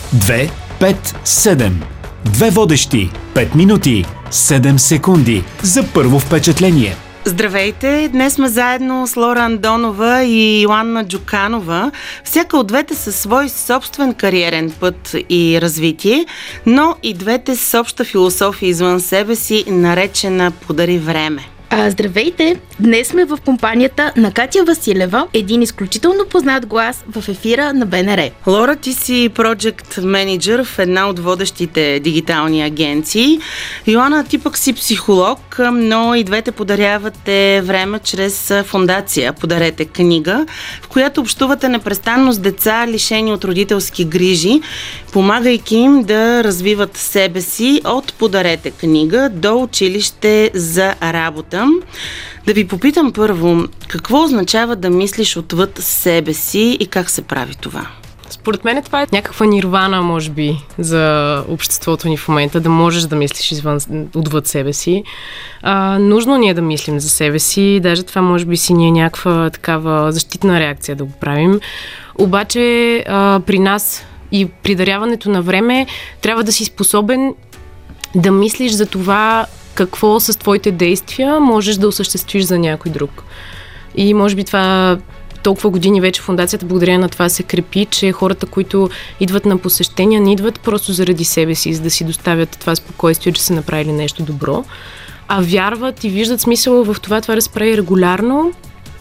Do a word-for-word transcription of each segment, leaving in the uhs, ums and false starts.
две, пет, седем. Две водещи, пет минути, седем секунди за първо впечатление. Здравейте! Днес сме заедно с Лора Андонова и Йоанна Джуканова. Всяка от двете със свой собствен кариерен път и развитие, но и двете с обща философия извън себе си, наречена "Подари време". А, здравейте! Днес сме в компанията на Катя Василева, един изключително познат глас в ефира на Б Н Р. Лора, ти си проджект менеджер в една от водещите дигитални агенции. Йоанна, ти пък си психолог, но и двете подарявате време чрез фондация "Подарете книга", в която общувате непрестанно с деца, лишени от родителски грижи, помагайки им да развиват себе си от "Подарете книга" до училище за работа. Да ви попитам първо, какво означава да мислиш отвъд себе си и как се прави това? Според мен това е някаква нирвана, може би, за обществото ни в момента, да можеш да мислиш извън, отвъд себе си. А, нужно ни е да мислим за себе си, даже това може би си ни е някаква такава защитна реакция да го правим. Обаче а, при нас и при даряването на време трябва да си способен да мислиш за това какво с твоите действия можеш да осъществиш за някой друг. И може би това толкова години вече фондацията благодарение на това се крепи, че хората, които идват на посещения, не идват просто заради себе си, за да си доставят това спокойствие, че са направили нещо добро, а вярват и виждат смисъл в това, това да се прави регулярно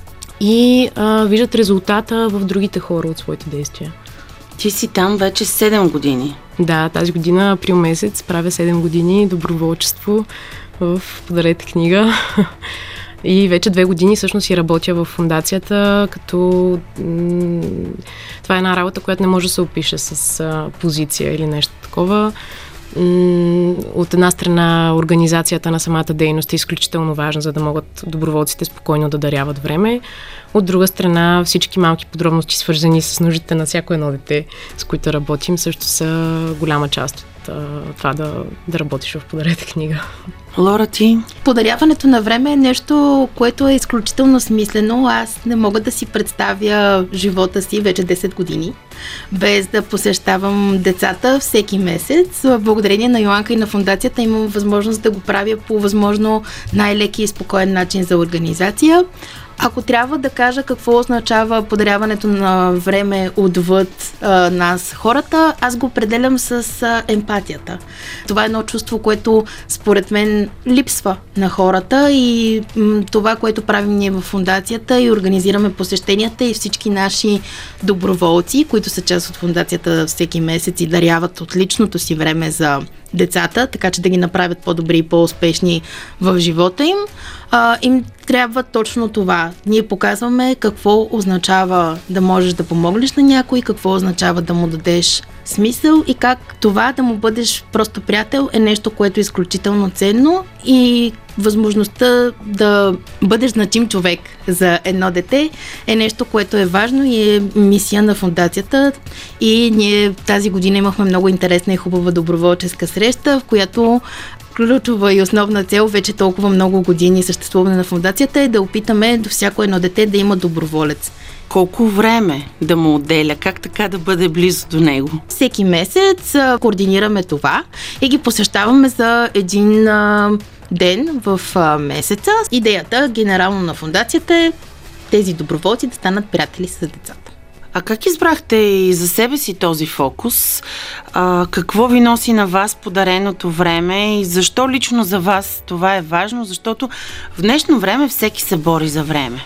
и а, виждат резултата в другите хора от своите действия. Ти си там вече седем години. Да, тази година, април месец, правя седем години доброволчество в "Подарете книга". И вече две години всъщност си работя в фондацията, като м- това е една работа, която не може да се опише с а, позиция или нещо такова. М- от една страна организацията на самата дейност е изключително важна, за да могат доброволците спокойно да даряват време. От друга страна всички малки подробности, свързани с нуждите на всяко едно дете, с които работим, също са голяма част от а, това да, да работиш в "Подарете книга". Лора, ти? Подаряването на време е нещо, което е изключително смислено. Аз не мога да си представя живота си вече десет години, без да посещавам децата всеки месец. Благодарение на Йоанка и на фондацията имам възможност да го правя по възможно най-леки и спокоен начин за организация. Ако трябва да кажа какво означава подаряването на време отвъд а, нас хората, аз го определям с а, емпатията. Това е едно чувство, което според мен липсва на хората и м, това, което правим ние в фондацията и организираме посещенията и всички наши доброволци, които са част от фондацията всеки месец и даряват от личното си време за децата, така че да ги направят по-добри и по-успешни в живота им, а, им трябва точно това. Ние показваме какво означава да можеш да помогнеш на някой, какво означава да му дадеш смисъл и как това да му бъдеш просто приятел е нещо, което е изключително ценно и възможността да бъдеш значим човек за едно дете е нещо, което е важно и е мисия на фондацията. И ние тази година имахме много интересна и хубава доброволческа среща, в която ключова и основна цел вече толкова много години съществуване на фондацията е да опитаме до всяко едно дете да има доброволец. Колко време да му отделя? Как така да бъде близо до него? Всеки месец а, координираме това и ги посещаваме за един а, ден в а, месеца. Идеята генерално на фондацията е тези доброволци да станат приятели с децата. А как избрахте и за себе си този фокус? А, какво ви носи на вас подареното време и защо лично за вас това е важно? Защото в днешно време всеки се бори за време.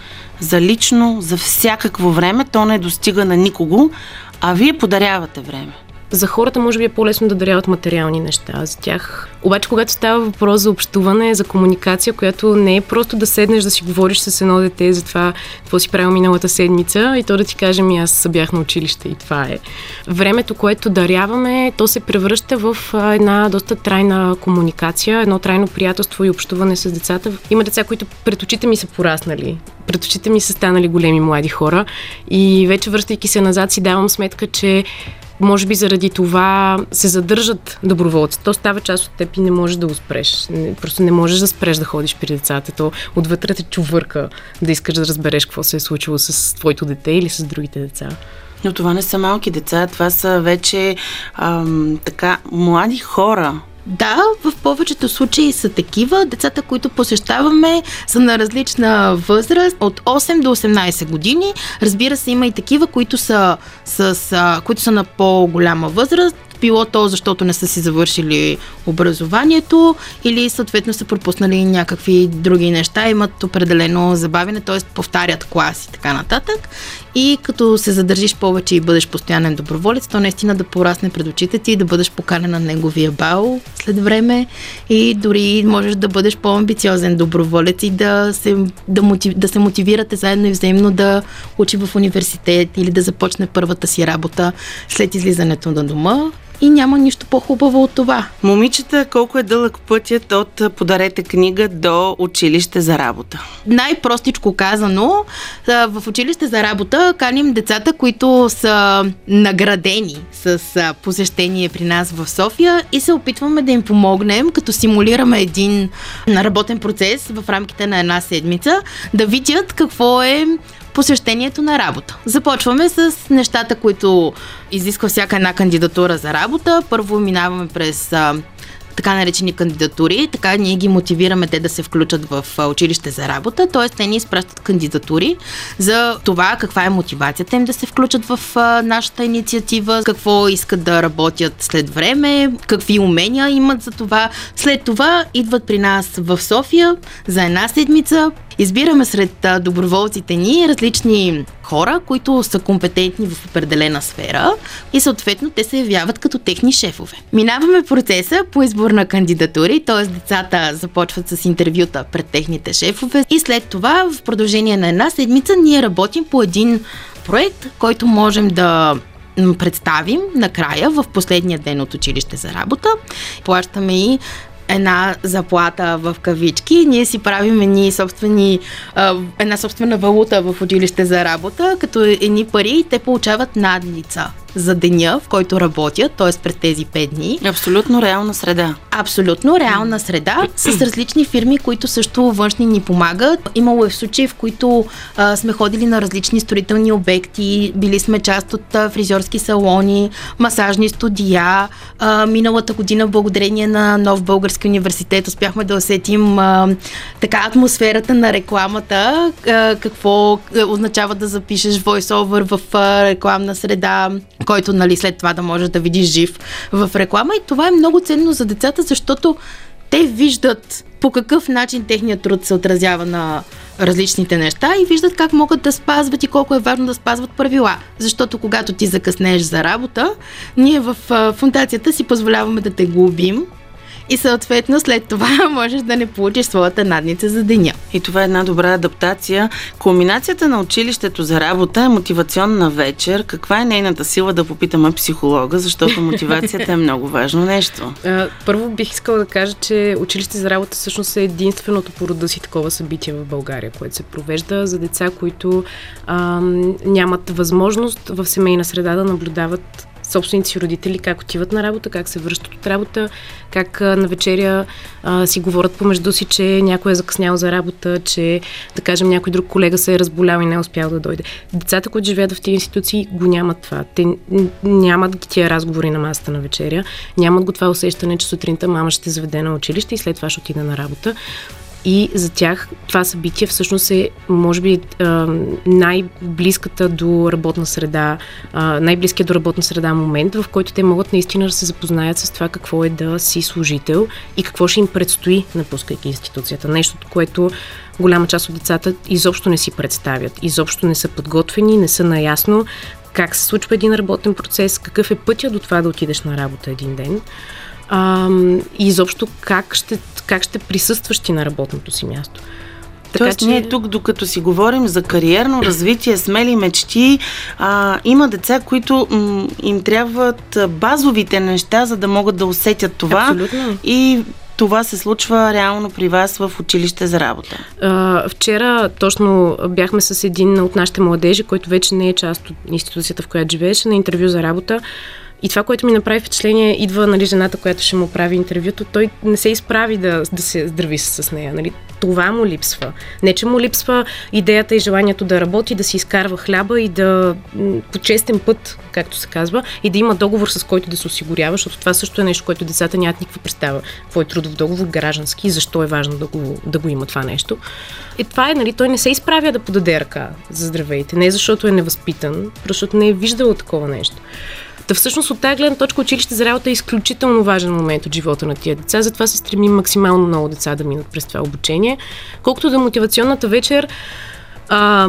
За лично, за всякакво време, то не достига на никого, а вие подарявате време. За хората може би е по-лесно да даряват материални неща за тях. Обаче, когато става въпрос за общуване, за комуникация, която не е просто да седнеш да си говориш с едно дете за това, какво си правил миналата седмица и то да ти каже, ми аз бях на училище и това е. Времето, което даряваме, то се превръща в една доста трайна комуникация, едно трайно приятелство и общуване с децата. Има деца, които пред очите ми са пораснали, пред очите ми са станали големи млади хора и вече връщайки се назад си давам сметка, че може би заради това се задържат доброволци. То става част от теб и не можеш да го спреш. Просто не можеш да спреш да ходиш при децата. То отвътре те чувърка да искаш да разбереш какво се е случило с твоето дете или с другите деца. Но това не са малки деца, това са вече ам, така млади хора. Да, в повечето случаи са такива. Децата, които посещаваме, са на различна възраст, от осем до осемнайсет години. Разбира се, има и такива, които са, с, а, които са на по-голяма възраст. Било то, защото не са си завършили образованието или съответно са пропуснали някакви други неща, имат определено забавяне, т.е. повтарят класи и така нататък. И като се задържиш повече и бъдеш постоянен доброволец, то наистина да порасне пред очите ти и да бъдеш поканен на неговия бал след време и дори можеш да бъдеш по-амбициозен доброволец и да се, да, мотив, да се мотивирате заедно и взаимно да учи в университет или да започне първата си работа след излизането на дома. И няма нищо по-хубаво от това. Момичета, колко е дълъг пътят от подарете книга до училище за работа? Най-простичко казано, в училище за работа каним децата, които са наградени с посещение при нас в София и се опитваме да им помогнем, като симулираме един работен процес в рамките на една седмица, да видят какво е посещението на работа. Започваме с нещата, които изисква всяка една кандидатура за работа. Първо минаваме през а, така наречени кандидатури, така ние ги мотивираме те да се включат в а, училище за работа, т.е. те ни изпращат кандидатури за това каква е мотивацията им да се включат в а, нашата инициатива, какво искат да работят след време, какви умения имат за това. След това идват при нас в София за една седмица. Избираме сред а, доброволците ни различни хора, които са компетентни в определена сфера и съответно те се явяват като техни шефове. Минаваме процеса по избор на кандидатури, т.е. децата започват с интервюта пред техните шефове и след това в продължение на една седмица ние работим по един проект, който можем да представим накрая в последния ден от училище за работа. Плащаме и една заплата в кавички. Ние си правим едни собствени, една собствена валута в училище за работа, като едни пари те получават надница за деня, в който работят, т.е. през тези пет дни. Абсолютно реална среда. Абсолютно реална среда с различни фирми, които също външни ни помагат. Имало е в случаи, в които а, сме ходили на различни строителни обекти, били сме част от а, фризьорски салони, масажни студия. А, миналата година, благодарение на Нов български университет, успяхме да усетим а, така атмосферата на рекламата, а, какво означава да запишеш voice-over в а, рекламна среда, който, нали, след това да можеш да видиш жив в реклама. И това е много ценно за децата, защото те виждат по какъв начин техният труд се отразява на различните неща и виждат как могат да спазват и колко е важно да спазват правила. Защото когато ти закъснееш за работа, ние в фондацията си позволяваме да те глобим и съответно след това можеш да не получиш своята надница за деня. И това е една добра адаптация. Кулминацията на училището за работа е мотивационна вечер. Каква е нейната сила, да попитаме психолога, защото мотивацията е много важно нещо. Първо бих искала да кажа, че училище за работа всъщност е единственото по рода си такова събитие в България, което се провежда за деца, които а, нямат възможност в семейна среда да наблюдават собствените си родители, как отиват на работа, как се връщат от работа, как а, на вечеря а, си говорят помежду си, че някой е закъснял за работа, че, да кажем, някой друг колега се е разболял и не е успял да дойде. Децата, които живеят в тези институции, го нямат това. Те нямат ги тия разговори на масата на вечеря, нямат го това усещане, че сутринта мама ще заведе на училище и след това ще отиде на работа. И за тях това събитие всъщност е, може би, най-близката до работна среда, най-близкият до работна среда момент, в който те могат наистина да се запознаят с това какво е да си служител и какво ще им предстои, напускайки институцията. Нещото, което голяма част от децата изобщо не си представят, изобщо не са подготвени, не са наясно как се случва един работен процес, какъв е пътя до това да отидеш на работа един ден. А, и изобщо как ще, как ще присъстваш ти на работното си място. Така Тоест, че ние тук, докато си говорим за кариерно развитие, смели мечти, а, има деца, които м- им трябват базовите неща, за да могат да усетят това. Абсолютно. И това се случва реално при вас в училище за работа. А, вчера точно бяхме с един от нашите младежи, който вече не е част от институцията, в която живееше, на интервю за работа. И това, което ми направи впечатление, идва, нали, жената, която ще му прави интервюто, той не се изправи да, да се здрави с нея. Нали. Това му липсва. Не, че му липсва идеята и желанието да работи, да си изкарва хляба и да по честен път, както се казва, и да има договор, с който да се осигурява, защото това също е нещо, което децата нямат никаква представа. Какво е трудов договор, граждански, и защо е важно да го, да го има това нещо. И това е, нали, той не се изправя да подаде ръка за здравейте. Не защото е невъзпитан, защото не е виждал такова нещо. Та всъщност от тази гледна точка училище за работа е изключително важен момент от живота на тия деца, затова се стремим максимално много деца да минат през това обучение. Колкото да мотивационната вечер, а,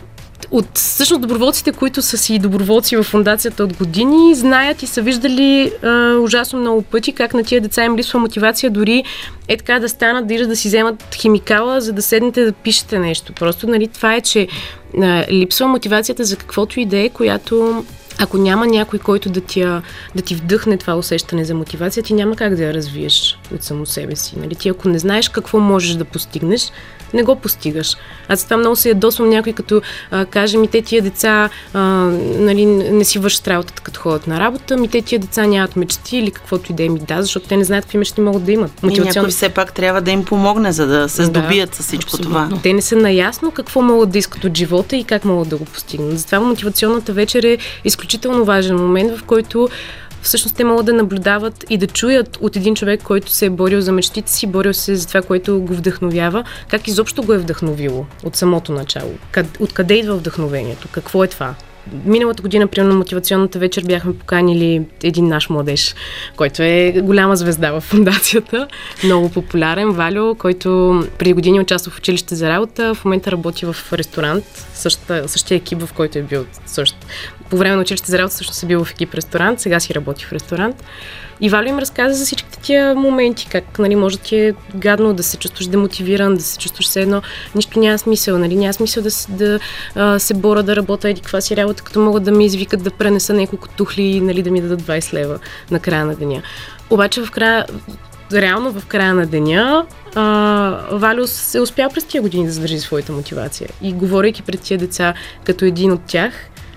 от всъщност доброволците, които са си доброволци в фондацията от години, знаят и са виждали а, ужасно много пъти как на тия деца им липсва мотивация, дори е така да станат, да идат да си вземат химикала, за да седнете да пишете нещо. Просто, нали, това е, че а, липсва мотивацията за каквото и да е, която ако няма някой, който да ти, да ти вдъхне това усещане за мотивация, ти няма как да я развиеш от само себе си. Нали? Ти ако не знаеш какво можеш да постигнеш, не го постигаш. Аз затова много се ядосвам някой, като а, каже ми те тия деца а, нали, не си вършат работата, като ходят на работа, ми те тия деца нямат мечти или каквото и да ми да, защото те не знаят какви мечти могат да имат. Мотивацион... И някой все пак трябва да им помогне, за да се здобият да, с всичко абсолютно. Това. Те не са наясно какво могат да искат от живота и как могат да го постигнат. Затова мотивационната вечер е изключително важен момент, в който всъщност те могат да наблюдават и да чуят от един човек, който се е борил за мечтите си, борил се за това, което го вдъхновява, как изобщо го е вдъхновило от самото начало. Откъде идва вдъхновението? Какво е това? Миналата година, примерно, мотивационната вечер бяхме поканили един наш младеж, който е голяма звезда в фондацията, много популярен, Валю, който преди години участва в училище за работа, в момента работи в ресторант, същата, същия екип, в който е бил също. По време на училище за работа също се бил в екип ресторант, сега си работи в ресторант. И Валю им разказа за всичките тия моменти, как, нали, може да ти е гадно да се чувстваш демотивиран, да се чувстваш все едно, нищо няма смисъл, нали, няма смисъл да, да а, се боря да работя еди каква си работа, като могат да ми извикат да пренеса няколко тухли, нали, да ми дадат двайсет лева на края на деня. Обаче в края, реално в края на деня, а, Валю се успял през тия години да задържи своята мотивация. И говорейки пред тия деца като един от тях,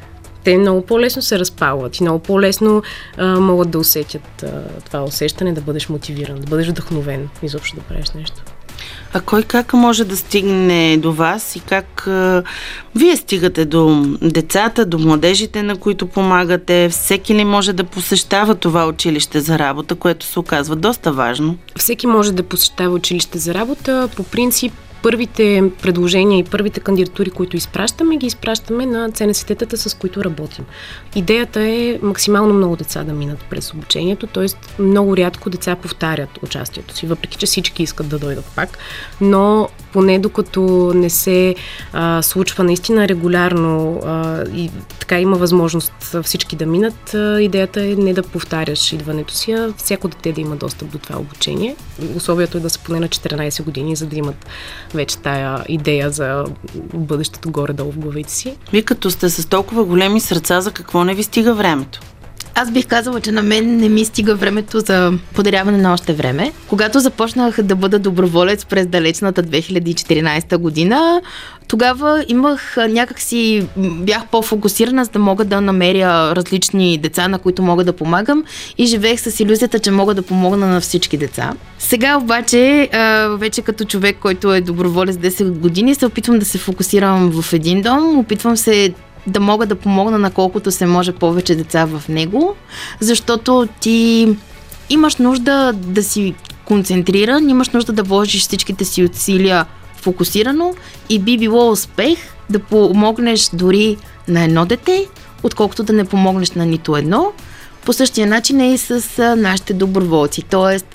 те много по-лесно се разпалват и много по-лесно а, могат да усетят а, това усещане, да бъдеш мотивиран, да бъдеш вдъхновен изобщо да правиш нещо. А кой как може да стигне до вас и как а, вие стигате до децата, до младежите, на които помагате? Всеки ли може да посещава това училище за работа, което се оказва доста важно? Всеки може да посещава училище за работа. По принцип, първите предложения и първите кандидатури, които изпращаме, ги изпращаме на Ц Н С Т-тата, с които работим. Идеята е максимално много деца да минат през обучението, т.е. много рядко деца повтарят участието си, въпреки че всички искат да дойдат пак, но поне докато не се а, случва наистина регулярно а, и така има възможност всички да минат, а, идеята е не да повтаряш идването си, а всяко дете да има достъп до това обучение. Условието е да са поне на четиринайсет години, за да имат вече тая идея за бъдещето горе-долу в главите си. Вие като сте с толкова големи сърца, за какво не ви стига времето? Аз бих казала, че на мен не ми стига времето за подаряване на още време. Когато започнах да бъда доброволец през далечната две хиляди и четиринайсета година, тогава имах някакси, бях по-фокусирана, за да мога да намеря различни деца, на които мога да помагам, и живеех с илюзията, че мога да помогна на всички деца. Сега обаче, вече като човек, който е доброволец десет години, се опитвам да се фокусирам в един дом, опитвам се да мога да помогна на колкото се може повече деца в него, защото ти имаш нужда да си концентриран, имаш нужда да вложиш всичките си усилия фокусирано и би било успех да помогнеш дори на едно дете, отколкото да не помогнеш на нито едно. По същия начин е и с нашите доброволци. Тоест,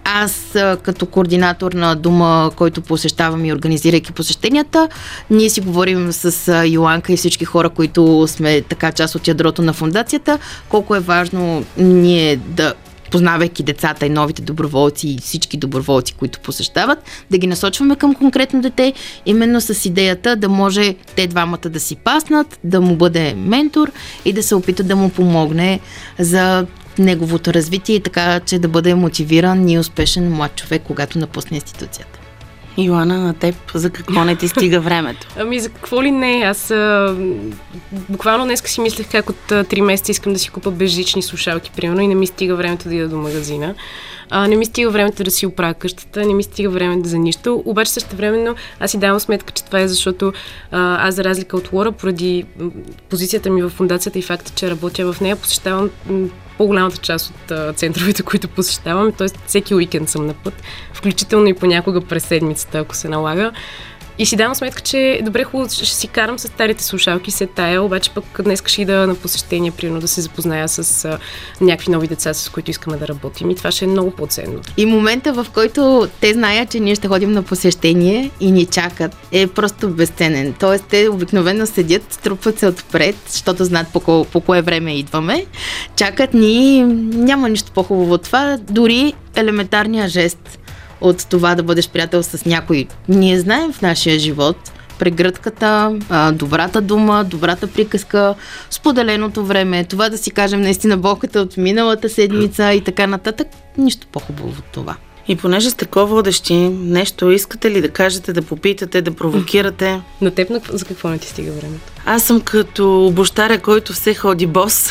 аз като координатор на дома, който посещавам и организирайки посещенията, ние си говорим с Йоанка и всички хора, които сме така част от ядрото на фондацията, колко е важно ние да, познавайки децата и новите доброволци и всички доброволци, които посещават, да ги насочваме към конкретно дете, именно с идеята да може те двамата да си паснат, да му бъде ментор и да се опита да му помогне за неговото развитие и така, че да бъде мотивиран и успешен млад човек, когато напусне институцията. Йоана, на теб за какво не ти стига времето? Ами за какво ли не? Аз а, буквално днеска си мислех как от а, три месеца искам да си купа безжични слушалки, примерно, и не ми стига времето да ида до магазина. А, не ми стига времето да си оправя къщата, не ми стига времето за нищо. Обаче същевременно аз си давам сметка, че това е защото а, аз, за разлика от Лора, поради позицията ми в фондацията и факта, че работя в нея, посещавам по-голямата част от а, центровете, които посещавам. Т.е. всеки уикенд съм на път, включително и понякога през седмицата, ако се налага. И си давам сметка, че добре, хубаво ще си карам с старите слушалки, се тая, обаче пък днес ще ида на посещение, примерно да се запозная с а, някакви нови деца, с които искаме да работим, и това ще е много по-ценно. И момента, в който те знаят, че ние ще ходим на посещение и ни чакат, е просто безценен. Тоест, те обикновено седят, струпват се отпред, защото знаят по, ко- по кое време идваме, чакат ни, няма нищо по-хубаво от това, дори елементарния жест от това да бъдеш приятел с някой. Ние знаем в нашия живот прегръдката, добрата дума, добрата приказка, споделеното време, това да си кажем наистина болката от миналата седмица и така нататък. Нищо по-хубаво от това. И понеже сте ко-водещи, нещо искате ли да кажете, да попитате, да провокирате? На теб за какво не ти стига времето? Аз съм като обощаря, който все ходи бос.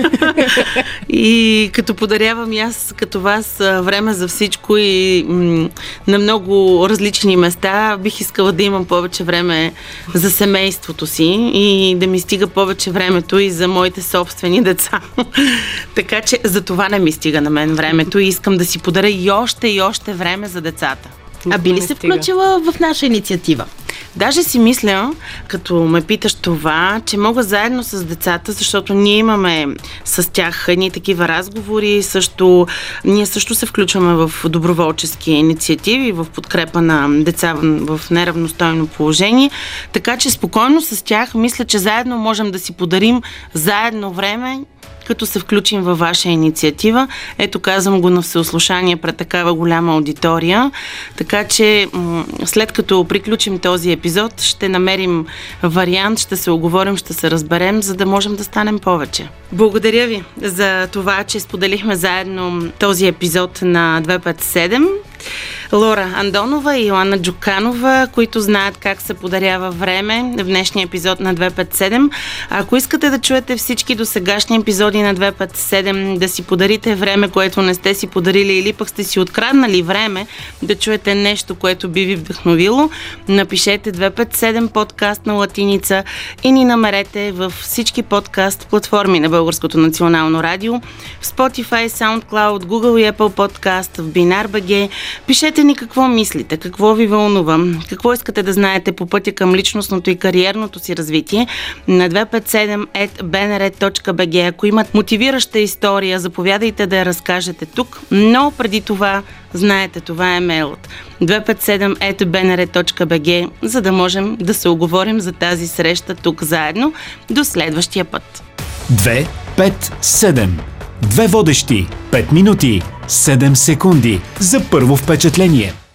И като подарявам и аз, като вас, време за всичко и м- на много различни места, бих искала да имам повече време за семейството си и да ми стига повече времето и за моите собствени деца. Така че за това не ми стига на мен времето и искам да си подаря и още и още време за децата. А би ли се включила в наша инициатива? Даже си мисля, като ме питаш това, че мога заедно с децата, защото ние имаме с тях едни такива разговори, също, ние също се включваме в доброволчески инициативи, в подкрепа на деца в неравностойно положение, така че спокойно с тях мисля, че заедно можем да си подарим заедно време, като се включим във ваша инициатива. Ето, казвам го на всеослушание пред такава голяма аудитория. Така че м- след като приключим този епизод, ще намерим вариант, ще се оговорим, ще се разберем, за да можем да станем повече. Благодаря ви за това, че споделихме заедно този епизод на двеста петдесет и седем. Лора Андонова и Йоана Джуканова, които знаят как се подарява време в днешния епизод на двеста петдесет и седем. Ако искате да чуете всички досегашни епизоди на двеста петдесет и седем, да си подарите време, което не сте си подарили, или пък сте си откраднали време да чуете нещо, което би ви вдъхновило, напишете двеста петдесет и седем подкаст на латиница и ни намерете във всички подкаст платформи на Българското национално радио, в Spotify, SoundCloud, Google и Apple Podcast, в Binar.bg. Пишете ни какво мислите, какво ви вълнува, какво искате да знаете по пътя към личностното и кариерното си развитие на двеста петдесет и седем ет би ен ар точка би джи. Ако имат мотивираща история, заповядайте да я разкажете тук, но преди това, знаете, това е мейлът двеста петдесет и седем ет би ен ар точка би джи, за да можем да се оговорим за тази среща тук заедно. До следващия път. две пет седем. Две водещи, пет минути, седем секунди за първо впечатление.